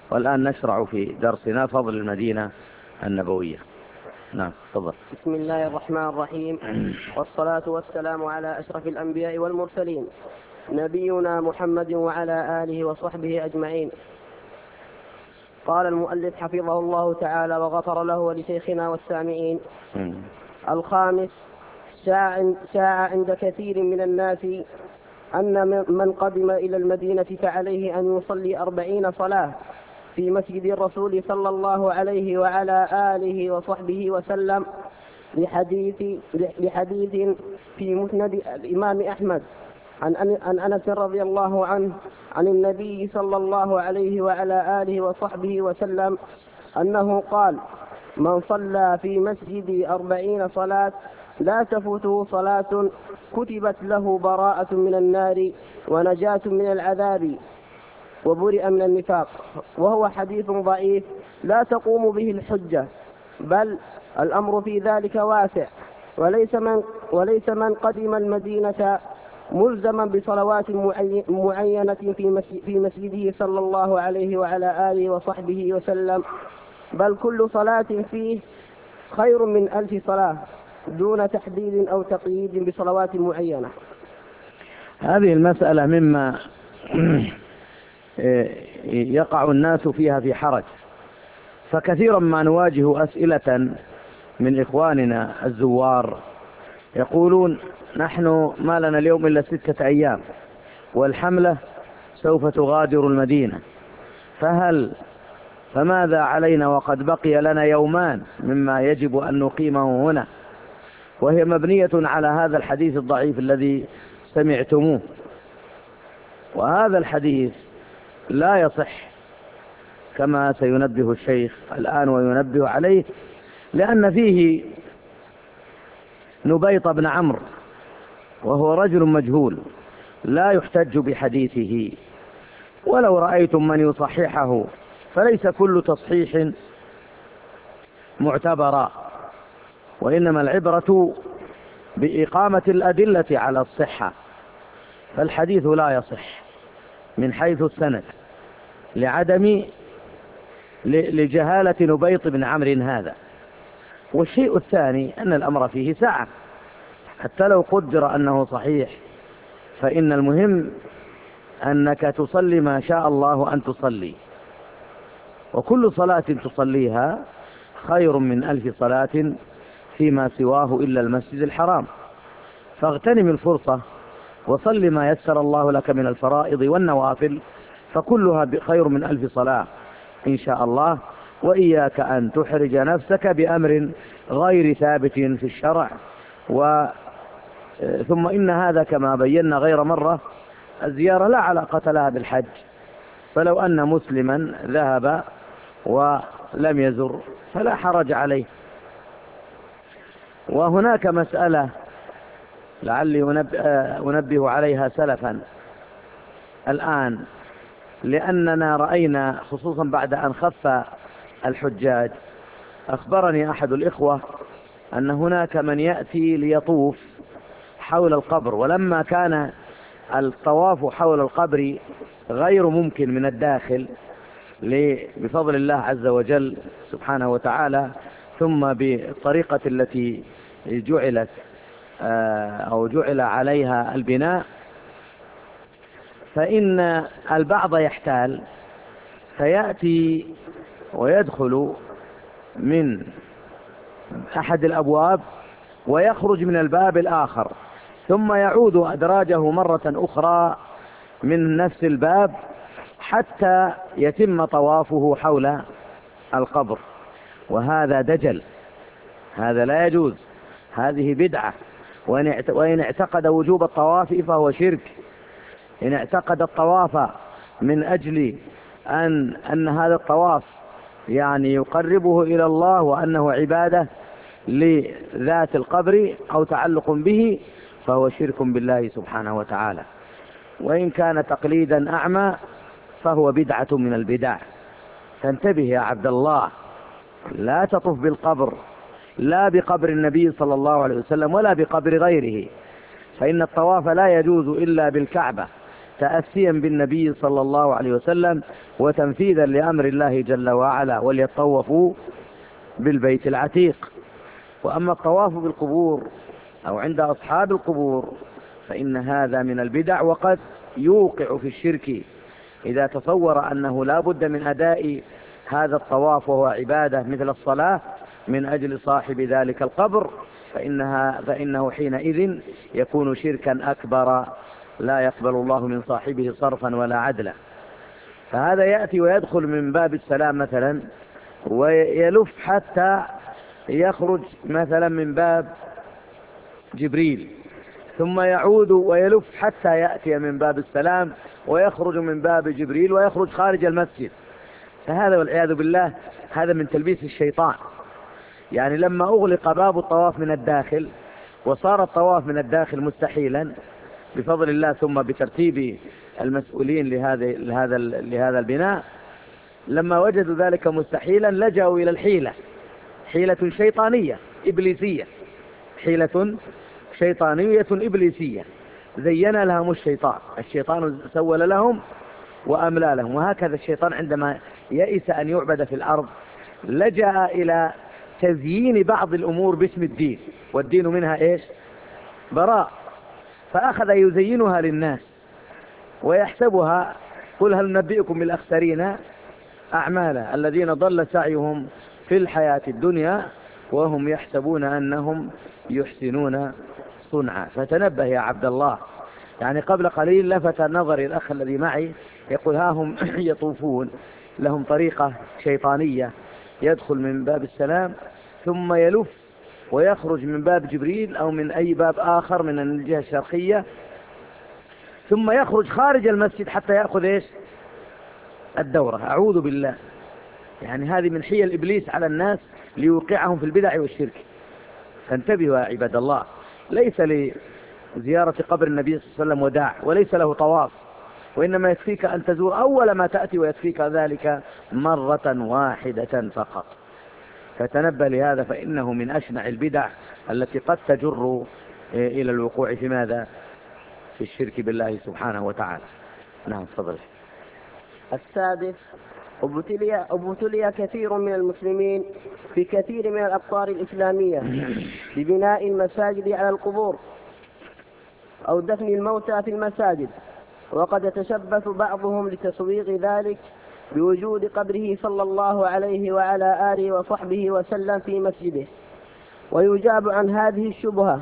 والآن نشرع في درسنا فضل المدينة النبوية. نعم تفضل. بسم الله الرحمن الرحيم، والصلاة والسلام على أشرف الأنبياء والمرسلين نبينا محمد وعلى آله وصحبه أجمعين. قال المؤلف حفظه الله تعالى وغفر له ولشيخنا والسامعين. الخامس، شاع عند كثير من الناس أن من قدم إلى المدينة فعليه أن يصلي 40 صلاة في مسجد الرسول صلى الله عليه وعلى آله وصحبه وسلم، لحديث في مسند الإمام أحمد عن أنس رضي الله عنه عن النبي صلى الله عليه وعلى آله وصحبه وسلم أنه قال: من صلى في مسجدي 40 صلاة لا تفوته صلاة كتبت له براءة من النار ونجاة من العذاب وبرئ من النفاق. وهو حديث ضعيف لا تقوم به الحجة، بل الأمر في ذلك واسع، وليس من قدم المدينة ملزما بصلوات معينة في مسجده صلى الله عليه وعلى آله وصحبه وسلم، بل كل صلاة فيه خير من 1000 صلاة دون تحديد أو تقييد بصلوات معينة. هذه المسألة مما يقع الناس فيها في حرج، فكثيرا ما نواجه أسئلة من إخواننا الزوار يقولون: نحن ما لنا اليوم إلا 6 أيام والحملة سوف تغادر المدينة، فماذا علينا وقد بقي لنا يومان مما يجب أن نقيمه هنا؟ وهي مبنية على هذا الحديث الضعيف الذي سمعتموه. وهذا الحديث لا يصح كما سينبه الشيخ الآن وينبه عليه، لأن فيه نبيط بن عمرو وهو رجل مجهول لا يحتج بحديثه، ولو رأيتم من يصححه فليس كل تصحيح معتبرا، وإنما العبرة بإقامة الأدلة على الصحة. فالحديث لا يصح من حيث السند لجهالة نبيط بن عمرو هذا. والشيء الثاني أن الأمر فيه سعة، حتى لو قدر أنه صحيح فإن المهم أنك تصلي ما شاء الله أن تصلي، وكل صلاة تصليها خير من 1000 صلاة فيما سواه إلا المسجد الحرام. فاغتنم الفرصة وصل ما يسر الله لك من الفرائض والنوافل، فكلها خير من 1000 صلاة إن شاء الله. وإياك أن تحرج نفسك بأمر غير ثابت في الشرع. ثم إن هذا كما بينا غير مرة الزيارة لا علاقة لها بالحج، فلو أن مسلما ذهب ولم يزر فلا حرج عليه. وهناك مسألة لعلي أنبه عليها سلفا الآن، لأننا رأينا خصوصا بعد أن خف الحجاج، أخبرني أحد الإخوة أن هناك من يأتي ليطوف حول القبر، ولما كان الطواف حول القبر غير ممكن من الداخل بفضل الله عز وجل سبحانه وتعالى، ثم بالطريقة التي جعلت أو جعل عليها البناء، فإن البعض يحتال فيأتي ويدخل من أحد الأبواب ويخرج من الباب الآخر، ثم يعود أدراجه مرة أخرى من نفس الباب حتى يتم طوافه حول القبر. وهذا دجل، هذا لا يجوز، هذه بدعة. وإن اعتقد وجوب الطواف فهو شرك. إن اعتقد الطواف من أجل أن هذا الطواف يعني يقربه إلى الله وأنه عبادة لذات القبر أو تعلق به، فهو شرك بالله سبحانه وتعالى. وإن كان تقليدا أعمى فهو بدعة من البدع. فانتبه يا عبد الله، لا تطف بالقبر، لا بقبر النبي صلى الله عليه وسلم ولا بقبر غيره، فإن الطواف لا يجوز إلا بالكعبة، تأسيا بالنبي صلى الله عليه وسلم وتنفيذا لأمر الله جل وعلا، وليطوفوا بالبيت العتيق. وأما الطواف بالقبور أو عند أصحاب القبور فإن هذا من البدع، وقد يوقع في الشرك إذا تصور أنه لا بد من أداء هذا الطواف وهو عبادة مثل الصلاة من أجل صاحب ذلك القبر، فإنه حينئذ يكون شركا أكبر لا يقبل الله من صاحبه صرفا ولا عدلا. فهذا يأتي ويدخل من باب السلام مثلا ويلف حتى يخرج مثلا من باب جبريل، ثم يعود ويلف حتى يأتي من باب السلام ويخرج من باب جبريل ويخرج خارج المسجد. فهذا والعياذ بالله هذا من تلبيس الشيطان. يعني لما أغلق باب الطواف من الداخل وصار الطواف من الداخل مستحيلا بفضل الله ثم بترتيب المسؤولين لهذا البناء، لما وجدوا ذلك مستحيلا لجأوا إلى الحيلة، حيلة شيطانية إبليسية، حيلة شيطانية إبليسية زين لهم الشيطان سول لهم وأملى لهم. وهكذا الشيطان عندما يئس أن يعبد في الأرض لجأ إلى تزيين بعض الأمور باسم الدين، والدين منها إيش؟ براء. فأخذ يزينها للناس ويحسبها، قل هل ننبئكم بالأخسرين أعمالا الذين ضل سعيهم في الحياة الدنيا وهم يحسبون أنهم يحسنون صنعا. فتنبه يا عبد الله. يعني قبل قليل لفت نظري الأخ الذي معي يقول ها هم يطوفون، لهم طريقة شيطانية يدخل من باب السلام ثم يلف ويخرج من باب جبريل أو من أي باب آخر من الجهة الشرقية، ثم يخرج خارج المسجد حتى يأخذ إيش؟ الدورة. أعوذ بالله. يعني هذه من حيل إبليس على الناس ليوقعهم في البدع والشرك. فانتبهوا يا عباد الله، ليس لزيارة قبر النبي صلى الله عليه وسلم وداع، وليس له طواف، وإنما يكفيك أن تزور أول ما تأتي، ويكفيك ذلك مرة واحدة فقط. فتنبه لهذا، فإنه من أشنع البدع التي قد تجر إلى الوقوع في ماذا؟ في الشرك بالله سبحانه وتعالى. نعم تفضل. السادس: ابتلي كثير من المسلمين في كثير من الأقطار الإسلامية ببناء المساجد على القبور أو دفن الموتى في المساجد، وقد يتشبث بعضهم لتسويغ ذلك بوجود قبره صلى الله عليه وعلى آله وصحبه وسلم في مسجده. ويجاب عن هذه الشبهة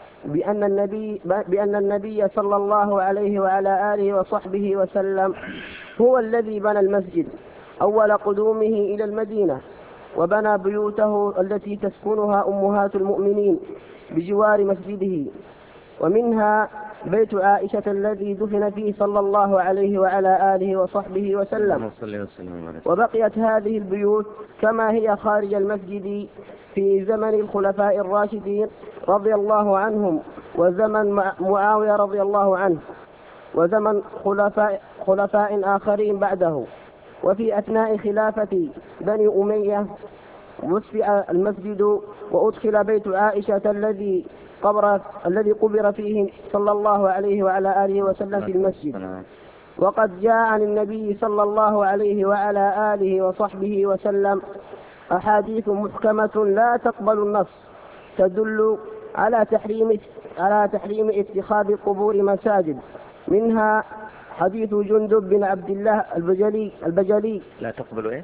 بأن النبي صلى الله عليه وعلى آله وصحبه وسلم هو الذي بنى المسجد أول قدومه إلى المدينة، وبنى بيوته التي تسكنها أمهات المؤمنين بجوار مسجده، ومنها بيت عائشة الذي دفن فيه صلى الله عليه وعلى آله وصحبه وسلم. وبقيت هذه البيوت كما هي خارج المسجد في زمن الخلفاء الراشدين رضي الله عنهم، وزمن معاوية رضي الله عنه، وزمن خلفاء آخرين بعده. وفي أثناء خلافة بني أمية وسع المسجد وأدخل بيت عائشة الذي قبر فيه صلى الله عليه وعلى آله وسلم في المسجد. وقد جاء عن النبي صلى الله عليه وعلى آله وصحبه وسلم أحاديث محكمة لا تقبل النص تدل على تحريم اتخاذ القبور مساجد، منها حديث جندب بن عبد الله البجلي. لا تقبل ايش؟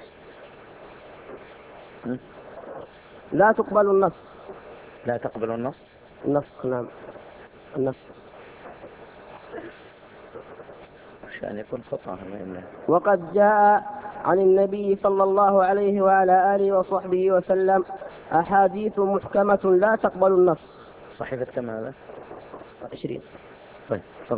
لا تقبل النص. لا تقبل النص. نعم النص عشان يكون خطأ. وقد جاء عن النبي صلى الله عليه وعلى آله وصحبه وسلم أحاديث محكمة لا تقبل النص. صحيفة كم هذا؟ 20. طيب تفضل.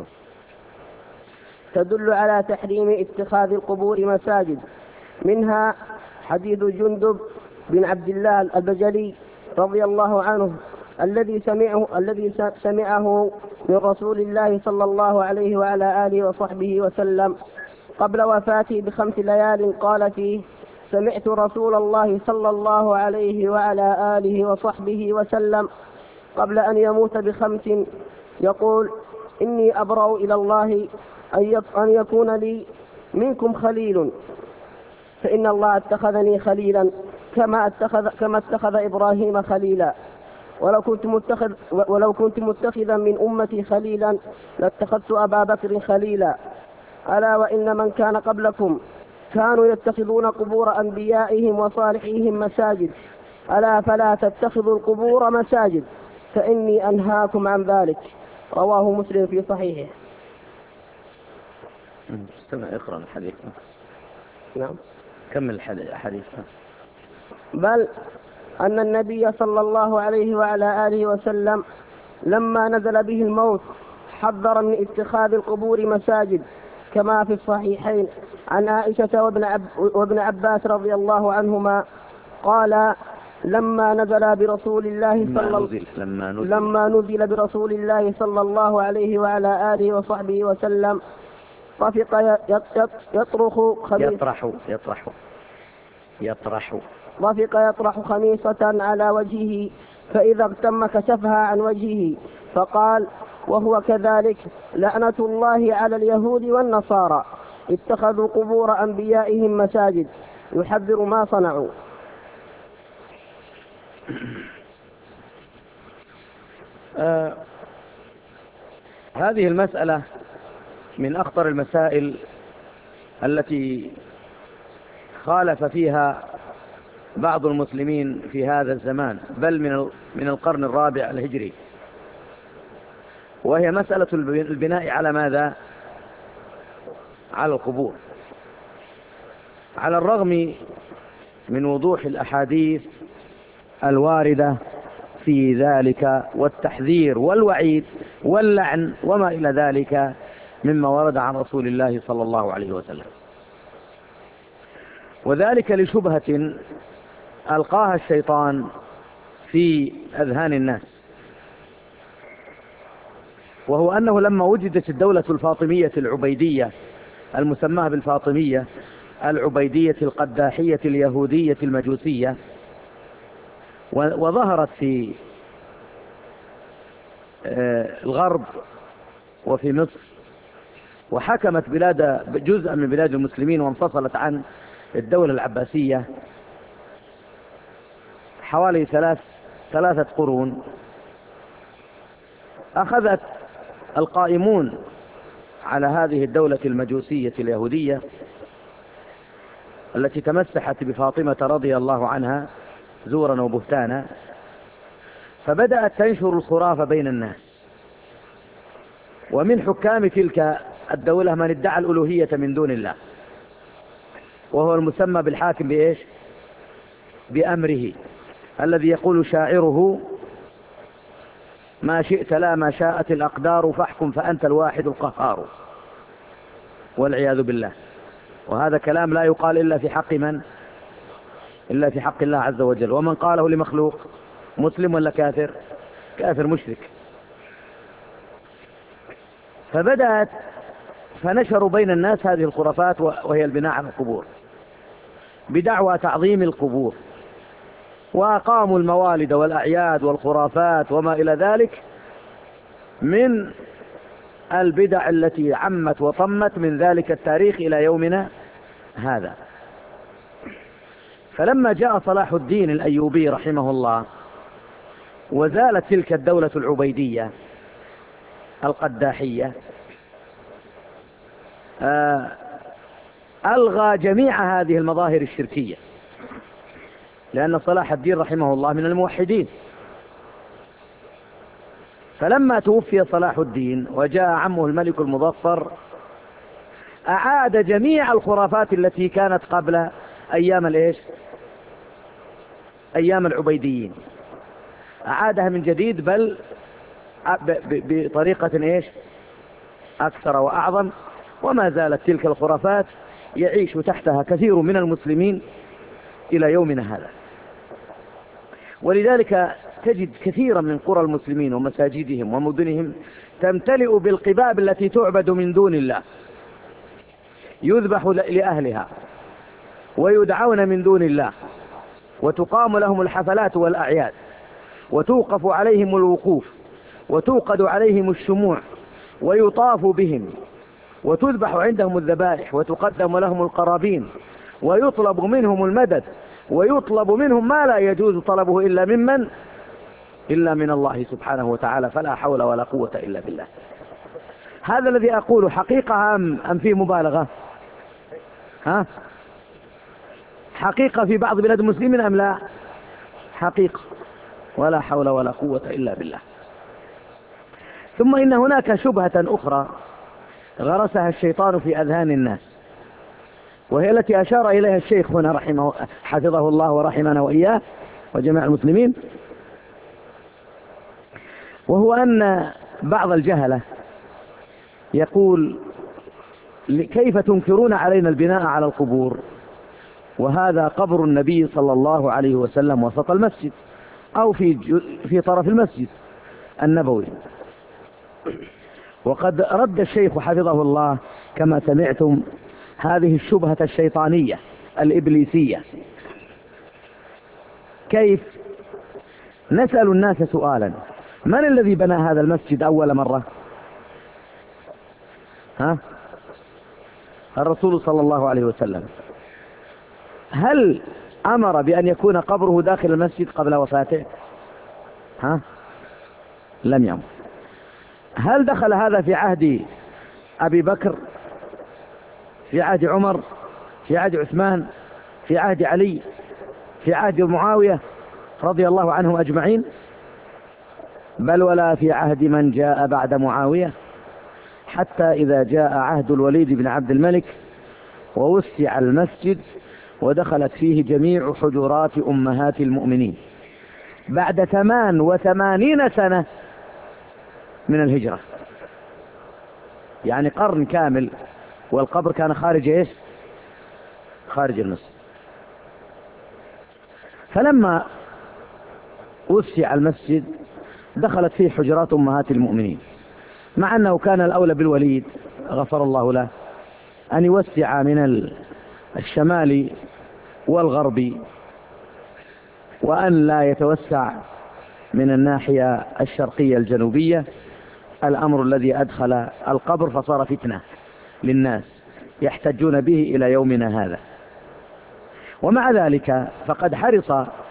تدل على تحريم اتخاذ القبور مساجد، منها حديث جندب بن عبد الله البجلي رضي الله عنه الذي سمعه من رسول الله صلى الله عليه وعلى آله وصحبه وسلم قبل وفاته ب5 ليال، قال فيه: سمعت رسول الله صلى الله عليه وعلى آله وصحبه وسلم قبل أن يموت ب5 يقول: إني أبرأ إلى الله أن يكون لي منكم خليل، فإن الله اتخذني خليلا كما اتخذ إبراهيم خليلا، ولو كنت متخذا من أمتي خليلا لاتخذت أبا بكر خليلا. ألا وإن من كان قبلكم كانوا يتخذون قبور أنبيائهم وصالحيهم مساجد، ألا فلا تتخذوا القبور مساجد، فإني أنهاكم عن ذلك. رواه مسلم في صحيحه. استمع، اقرأ الحديث. نعم. كمل الحديث. بل أن النبي صلى الله عليه وعلى آله وسلم لما نزل به الموت حذر من اتخاذ القبور مساجد، كما في الصحيحين عن عائشة وابن عباس رضي الله عنهما قال: لما نزل برسول الله صلى الله عليه وعلى آله وصحبه وسلم طفق يطرح خميصة على وجهه، فإذا اغتم كشفها عن وجهه، فقال وهو كذلك: لعنة الله على اليهود والنصارى اتخذوا قبور أنبيائهم مساجد، يحذر ما صنعوا. هذه المسألة من أخطر المسائل التي خالف فيها بعض المسلمين في هذا الزمان، بل من القرن الرابع الهجري، وهي مسألة البناء على ماذا؟ على القبور، على الرغم من وضوح الأحاديث الواردة في ذلك والتحذير والوعيد واللعن وما إلى ذلك مما ورد عن رسول الله صلى الله عليه وسلم، وذلك لشبهة ألقاها الشيطان في أذهان الناس، وهو أنه لما وجدت الدولة الفاطمية العبيدية المسماة بالفاطمية العبيدية القداحية اليهودية المجوسية، وظهرت في الغرب وفي مصر، وحكمت جزءا من بلاد المسلمين، وانفصلت عن الدولة العباسية حوالي ثلاثة قرون، أخذت القائمون على هذه الدولة المجوسية اليهودية التي تمسحت بفاطمة رضي الله عنها زورا وبهتانا، فبدأت تنشر الخرافة بين الناس. ومن حكام تلك الدولة من ادعى الألوهية من دون الله، وهو المسمى بالحاكم بإيش؟ بأمره، الذي يقول شاعره: ما شئت لا ما شاءت الأقدار، فاحكم فأنت الواحد القهار. والعياذ بالله. وهذا كلام لا يقال إلا في حق من؟ إلا في حق الله عز وجل. ومن قاله لمخلوق مسلم ولا كافر؟ كافر مشرك. فنشروا بين الناس هذه الخرافات، وهي البناء على القبور بدعوى تعظيم القبور، وأقاموا الموالد والأعياد والخرافات وما إلى ذلك من البدع التي عمت وطمت من ذلك التاريخ إلى يومنا هذا. فلما جاء صلاح الدين الأيوبي رحمه الله وزالت تلك الدولة العبيدية القداحية، ألغى جميع هذه المظاهر الشركية، لأن صلاح الدين رحمه الله من الموحدين. فلما توفي صلاح الدين وجاء عمه الملك المظفر، أعاد جميع الخرافات التي كانت قبل أيام العبيديين، أعادها من جديد، بل بطريقة أكثر وأعظم. وما زالت تلك الخرافات يعيش تحتها كثير من المسلمين إلى يومنا هذا. ولذلك تجد كثيرا من قرى المسلمين ومساجدهم ومدنهم تمتلئ بالقباب التي تعبد من دون الله، يذبح لأهلها ويدعون من دون الله، وتقام لهم الحفلات والأعياد، وتوقف عليهم الوقوف، وتوقد عليهم الشموع، ويطاف بهم، وتذبح عندهم الذبائح وتقدم لهم القرابين ويطلب منهم المدد ويطلب منهم ما لا يجوز طلبه إلا من الله سبحانه وتعالى، فلا حول ولا قوة إلا بالله. هذا الذي أقول حقيقة أم فيه مبالغة؟ حقيقة في بعض بلاد المسلمين أم لا؟ حقيقة، ولا حول ولا قوة إلا بالله. ثم إن هناك شبهة أخرى غرسها الشيطان في أذهان الناس، وهي التي أشار إليها الشيخ هنا حفظه الله ورحمنا وإياه وجميع المسلمين، وهو أن بعض الجهلة يقول: كيف تنكرون علينا البناء على القبور وهذا قبر النبي صلى الله عليه وسلم وسط المسجد أو في طرف المسجد النبوي. وقد رد الشيخ حفظه الله كما سمعتم هذه الشبهة الشيطانية الإبليسية. كيف؟ نسأل الناس سؤالا: من الذي بنى هذا المسجد أول مرة؟ الرسول صلى الله عليه وسلم. هل أمر بأن يكون قبره داخل المسجد قبل وفاته؟ لم يأمر. هل دخل هذا في عهد أبي بكر، في عهد عمر، في عهد عثمان، في عهد علي، في عهد معاوية رضي الله عنهم أجمعين؟ بل ولا في عهد من جاء بعد معاوية، حتى إذا جاء عهد الوليد بن عبد الملك ووسع المسجد ودخلت فيه جميع حجرات أمهات المؤمنين بعد 88 سنة من الهجرة، يعني قرن كامل، والقبر كان خارج خارج المسجد. فلما وسع المسجد دخلت فيه حجرات أمهات المؤمنين، مع أنه كان الأولى بالوليد غفر الله له أن يوسع من الشمال والغرب، وأن لا يتوسع من الناحية الشرقية الجنوبية، الأمر الذي أدخل القبر فصار فتنة للناس يحتجون به إلى يومنا هذا. ومع ذلك فقد حرص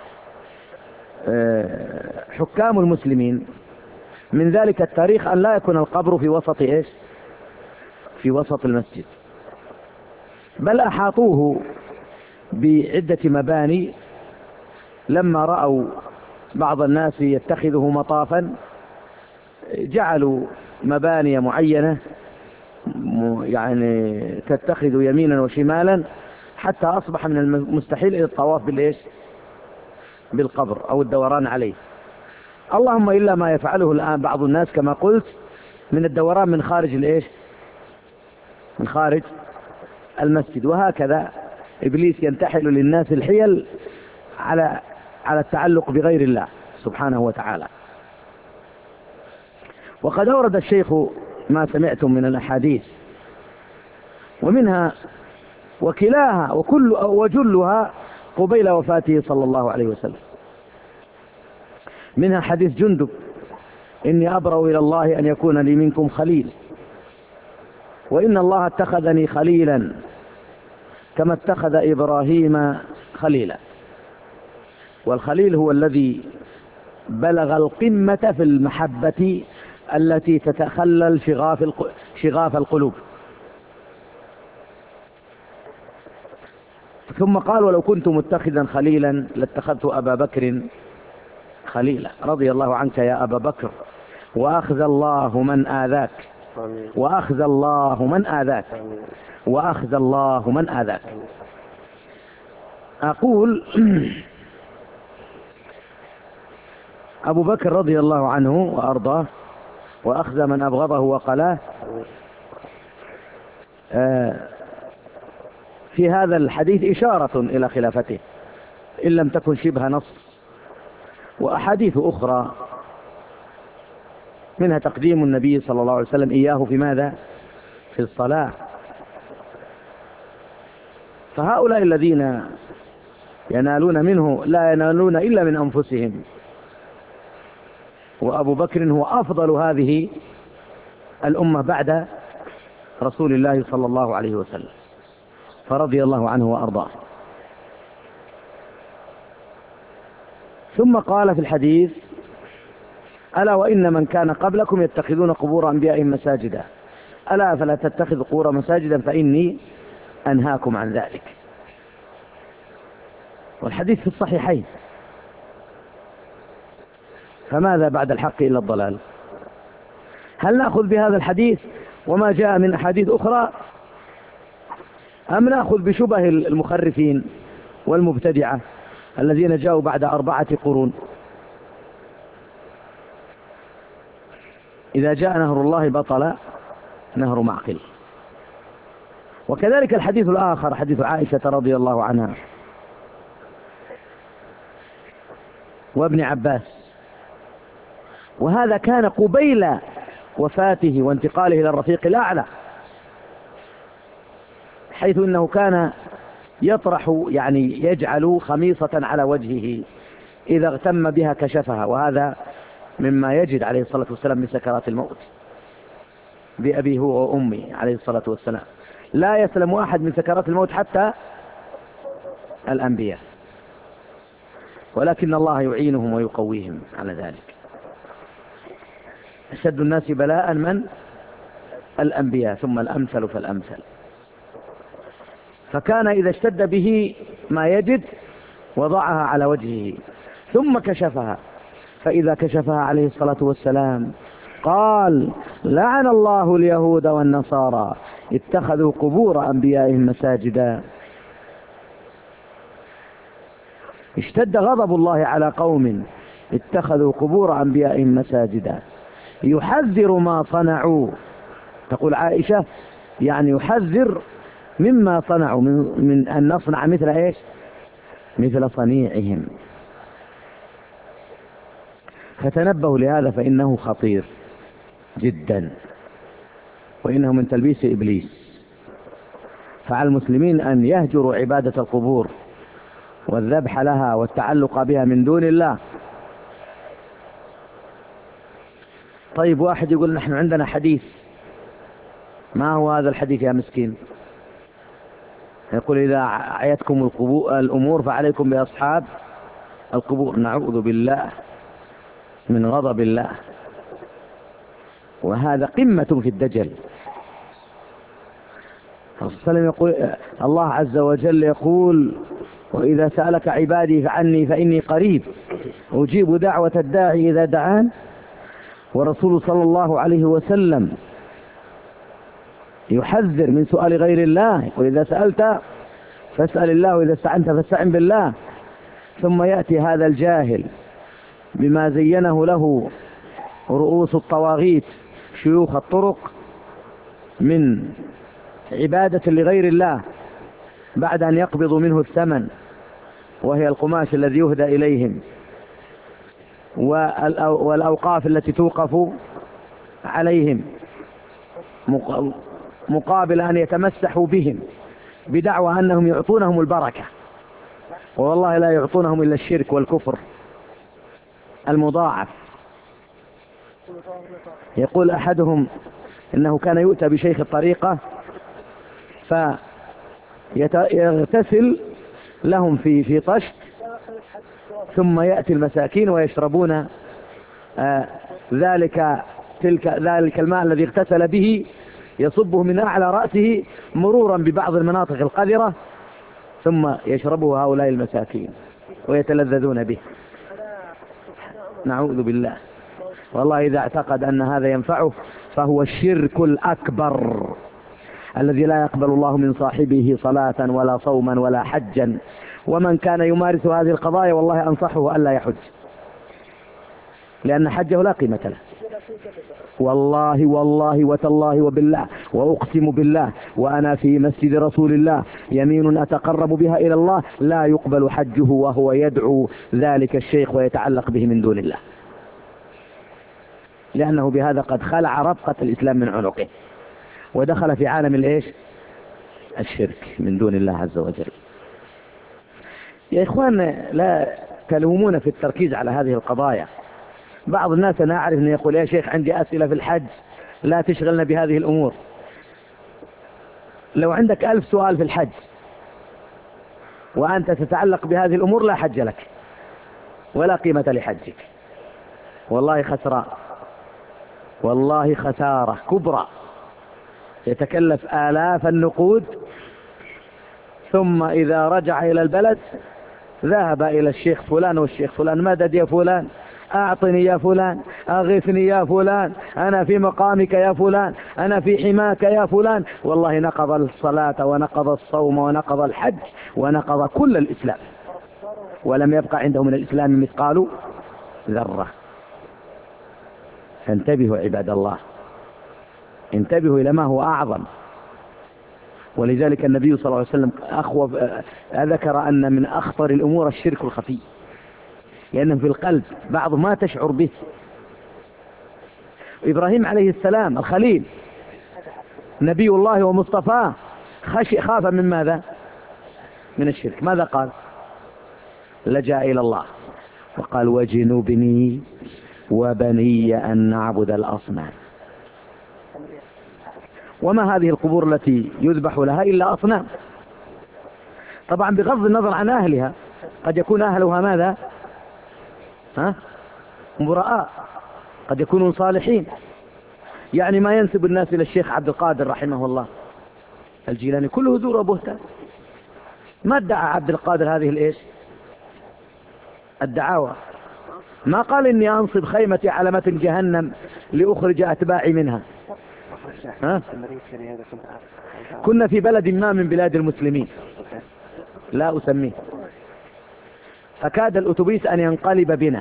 حكام المسلمين من ذلك التاريخ أن لا يكون القبر في وسط في وسط المسجد، بل أحاطوه بعدة مباني. لما رأوا بعض الناس يتخذه مطافا جعلوا مباني معينة يعني تتخذ يمينا وشمالا، حتى أصبح من المستحيل الطواف بالقبر أو الدوران عليه. اللهم إلا ما يفعله الآن بعض الناس كما قلت من الدوران من خارج من خارج المسجد. وهكذا إبليس ينتحل للناس الحيل على التعلق بغير الله سبحانه وتعالى. وقد أورد الشيخ ما سمعتم من الأحاديث، ومنها وكلاها وجلها قبيل وفاته صلى الله عليه وسلم. منها حديث جندب: إني أبرأ إلى الله أن يكون لي منكم خليل، وإن الله اتخذني خليلا كما اتخذ إبراهيم خليلا. والخليل هو الذي بلغ القمة في المحبة التي تتخلل شغاف القلوب. ثم قال: ولو كنت متخذا خليلا لاتخذت أبا بكر خليلا، رضي الله عنك يا أبا بكر، وأخذ الله من آذاك، وأخذ الله من آذاك، وأخذ الله من آذاك. أقول أبو بكر رضي الله عنه وأرضاه وأخذ من أبغضه وقلاه. في هذا الحديث إشارة إلى خلافته إن لم تكن شبه نص. وأحاديث أخرى منها تقديم النبي صلى الله عليه وسلم إياه في ماذا؟ في الصلاة. فهؤلاء الذين ينالون منه لا ينالون إلا من أنفسهم، وأبو بكر هو أفضل هذه الأمة رسول الله صلى الله عليه وسلم، فرضي الله عنه وأرضاه. ثم قال في الحديث: ألا وإن من كان قبلكم يتخذون قبور أنبيائهم مساجدا، ألا فلا تتخذ قبور مساجدا فإني أنهاكم عن ذلك. والحديث في الصحيحين. فماذا بعد الحق إلا الضلال؟ هل نأخذ بهذا الحديث وما جاء من أحاديث أخرى، أم نأخذ بشبه المخرفين والمبتدعة الذين جاءوا بعد 4 قرون؟ إذا جاء نهر الله بطل نهر معقل. وكذلك الحديث الآخر حديث عائشة رضي الله عنها وابن عباس، وهذا كان قبيل وفاته وانتقاله إلى الرفيق الأعلى، حيث أنه كان يطرح يعني يجعل خميصة على وجهه إذا اغتم بها كشفها، وهذا مما يجد عليه الصلاة والسلام من سكرات الموت بأبيه هو وأمي عليه الصلاة والسلام. لا يسلم أحد من سكرات الموت حتى الأنبياء، ولكن الله يعينهم ويقويهم على ذلك. أشد الناس بلاء من الأنبياء، ثم الأمثل فالأمثل. فكان إذا اشتد به ما يجد وضعها على وجهه ثم كشفها، فإذا كشفها عليه الصلاة والسلام قال: لعن الله اليهود والنصارى اتخذوا قبور أنبيائهم مساجدا. اشتد غضب الله على قوم اتخذوا قبور أنبيائهم مساجدا، يحذر ما صنعوا. تقول عائشة: يعني يحذر مما صنعوا، من أن نصنع مثل إيش؟ مثل صنيعهم. فتنبهوا لهذا فإنه خطير جدا، وإنه من تلبيس إبليس. فعلى المسلمين أن يهجروا عبادة القبور والذبح لها والتعلق بها من دون الله. طيب، واحد يقول: نحن عندنا حديث. ما هو هذا الحديث يا مسكين؟ يقول: إذا عيتكم الأمور فعليكم بأصحاب القبور. نعوذ بالله من غضب الله، وهذا قمة في الدجل. يقول الله عز وجل يقول: وإذا سألك عبادي عني فإني قريب أجيب دعوة الداعي إذا دعان. ورسول صلى الله عليه وسلم يحذر من سؤال غير الله، وإذا سألت فاسأل الله، وإذا استعنت فاستعن بالله. ثم يأتي هذا الجاهل بما زينه له رؤوس الطواغيت شيوخ الطرق من عبادة لغير الله، بعد أن يقبضوا منه الثمن، وهي القماش الذي يهدى إليهم والأوقاف التي توقف عليهم، مقابل أن يتمسحوا بهم بدعوى أنهم يعطونهم البركة، والله لا يعطونهم إلا الشرك والكفر المضاعف. يقول أحدهم إنه كان يؤتى بشيخ الطريقة فيغتسل لهم في طشت، ثم يأتي المساكين ويشربون ذلك الماء الذي اغتسل به، يصبه من أعلى رأسه مرورا ببعض المناطق القذرة، ثم يشربه هؤلاء المساكين ويتلذذون به. نعوذ بالله. والله إذا اعتقد أن هذا ينفعه فهو الشرك الأكبر الذي لا يقبل الله من صاحبه صلاة ولا صوما ولا حجا. ومن كان يمارس هذه القضايا والله أنصحه ألا يحج، لأن حجه لا قيمة له. والله وتالله وبالله وأقسم بالله وأنا في مسجد رسول الله يمين أتقرب بها إلى الله لا يقبل حجه وهو يدعو ذلك الشيخ ويتعلق به من دون الله، لأنه بهذا قد خلع ربقة الإسلام من عنقه ودخل في عالم الإيش؟ الشرك من دون الله عز وجل. يا إخوان، لا تلومون في التركيز على هذه القضايا. بعض الناس أنا أعرف أن يقول: يا شيخ عندي أسئلة في الحج لا تشغلنا بهذه الأمور. لو عندك 1000 سؤال في الحج وأنت تتعلق بهذه الأمور لا حج لك ولا قيمة لحجك، والله خسران، والله خسارة كبرى. يتكلف آلاف النقود، ثم إذا رجع إلى البلد ذهب إلى الشيخ فلان والشيخ فلان، مدد يا فلان، أعطني يا فلان، أغثني يا فلان، أنا في مقامك يا فلان، أنا في حماك يا فلان. والله نقض الصلاة ونقض الصوم ونقض الحج ونقض كل الإسلام، ولم يبقى عنده من الإسلام مثقال ذرة. فانتبهوا عباد الله، انتبهوا إلى ما هو أعظم. ولذلك النبي صلى الله عليه وسلم ذكر أن من أخطر الأمور الشرك الخفي، لأنه في القلب بعض ما تشعر به. إبراهيم عليه السلام الخليل نبي الله ومصطفاه خاف من ماذا؟ من الشرك. ماذا قال؟ لجأ إلى الله وقال وجنبني وبني أن نعبد الأصنام. وما هذه القبور التي يذبح لها إلا أصنام؟ طبعا بغض النظر عن أهلها، قد يكون أهلها ماذا؟ براء، قد يكونوا صالحين. يعني ما ينسب الناس إلى الشيخ عبد القادر رحمه الله الجيلاني كله زور وبهتان. ما ادعى عبد القادر هذه الإيش؟ الدعاوى. ما قال إني أنصب خيمتي على متن جهنم لأخرج أتباعي منها. كنا في بلد ما من بلاد المسلمين لا أسميه، فكاد الأتوبيس أن ينقلب بنا،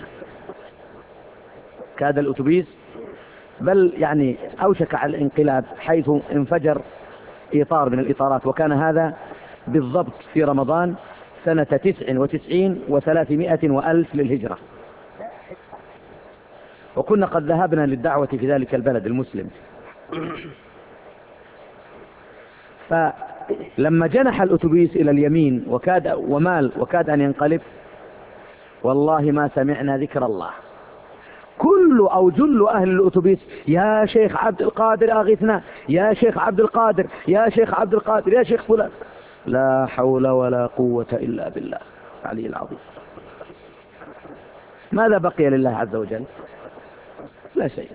كاد الأتوبيس بل يعني أوشك على الانقلاب، حيث انفجر إطار من الإطارات، وكان هذا بالضبط في رمضان سنة 99 و300 وألف للهجرة. وكنا قد ذهبنا للدعوة في ذلك البلد المسلم. فلما جنح الأتوبيس إلى اليمين وكاد أن ينقلب، والله ما سمعنا ذكر الله. كل أو جل أهل الأتوبيس يا شيخ عبد القادر أغثنا، يا شيخ عبد القادر، يا شيخ عبد القادر، يا شيخ فلان. لا حول ولا قوة إلا بالله العلي العظيم. ماذا بقي لله عز وجل؟ لا شيء.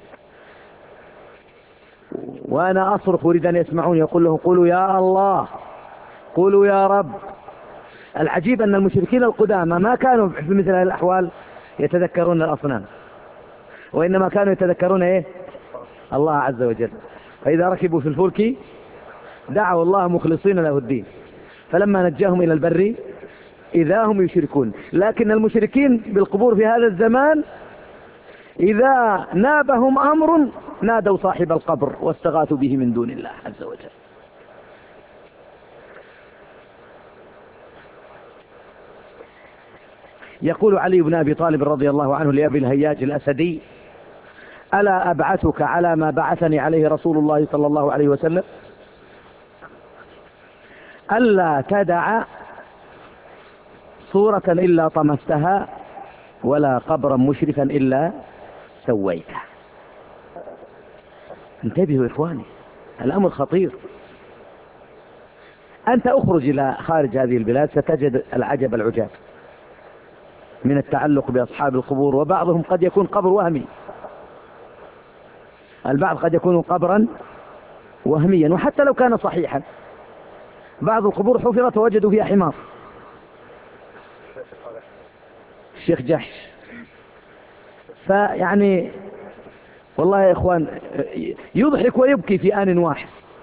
وأنا أصرخ أريد أن يسمعون، يقول له قولوا يا الله، قولوا يا رب. العجيب أن المشركين القدامى ما كانوا في مثل هذه الأحوال يتذكرون الأصنام، وإنما كانوا يتذكرون إيه؟ الله عز وجل. فإذا ركبوا في الفلك دعوا الله مخلصين له الدين، فلما نجاهم إلى البر إذا هم يشركون. لكن المشركين بالقبور في هذا الزمان إذا نابهم أمر نادوا صاحب القبر واستغاثوا به من دون الله عز وجل. يقول علي بن أبي طالب رضي الله عنه لأبي الهياج الأسدي: ألا أبعثك على ما بعثني عليه رسول الله صلى الله عليه وسلم؟ ألا تدع صورة إلا طمستها ولا قبرا مشرفا إلا سويته. انتبهوا إخواني، الأمر خطير. أنت أخرج إلى خارج هذه البلاد ستجد العجب العجاب من التعلق بأصحاب القبور، وبعضهم قد يكون قبر وهمي، البعض قد يكون قبرا وهميا، وحتى لو كان صحيحا بعض القبور حفرت ووجدوا فيها حمار. الشيخ جحش. فيعني والله يا إخوان يضحك ويبكي في آن واحد.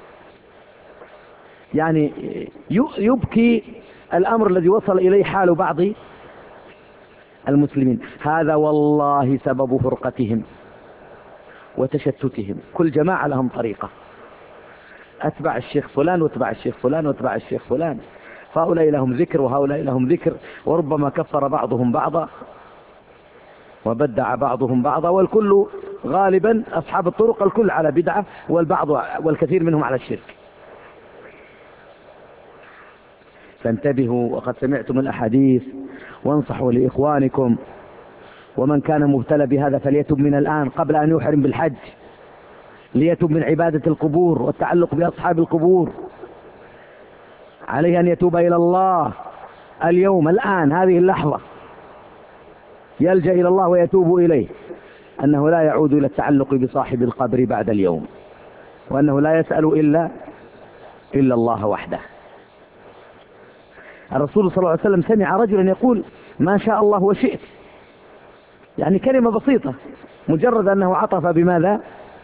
يعني يبكي الأمر الذي وصل إليه حال بعض المسلمين. هذا والله سبب فرقتهم وتشتتهم. كل جماعة لهم طريقة، أتبع الشيخ فلان واتبع الشيخ فلان واتبع الشيخ فلان، فهؤلاء لهم ذكر وهؤلاء لهم ذكر، وربما كفر بعضهم بعضا وبدع بعضهم بعضا، والكل غالبا أصحاب الطرق الكل على بدعة، والبعض والكثير منهم على الشرك. فانتبهوا، وقد سمعتم الأحاديث، وانصحوا لإخوانكم، ومن كان مبتلى بهذا فليتب من الآن قبل أن يحرم بالحج، ليتب من عبادة القبور والتعلق بأصحاب القبور. عليه أن يتوب إلى الله اليوم الآن هذه اللحظة، يلجأ إلى الله ويتوب إليه، أنه لا يعود إلى التعلق بصاحب القبر بعد اليوم، وأنه لا يسأل إلا الله وحده. الرسول صلى الله عليه وسلم سمع رجلا يقول ما شاء الله وشئت، يعني كلمة بسيطة، مجرد أنه عطف بماذا؟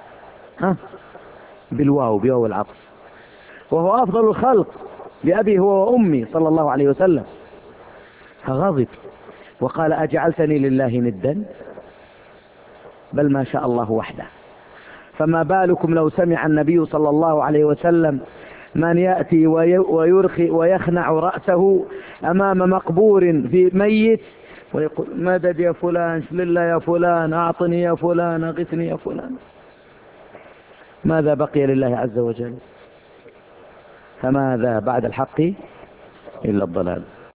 بواو العطف، وهو أفضل الخلق بأبي هو وأمي صلى الله عليه وسلم، فغضب وقال أجعلتني لله ندا؟ بل ما شاء الله وحده. فما بالكم لو سمع النبي صلى الله عليه وسلم من يأتي ويرخي ويخنع رأسه أمام مقبور في ميت ويقول مدد يا فلان، لله يا فلان، أعطني يا فلان، أغثني يا فلان، ماذا بقي لله عز وجل؟ فماذا بعد الحق إلا الضلال.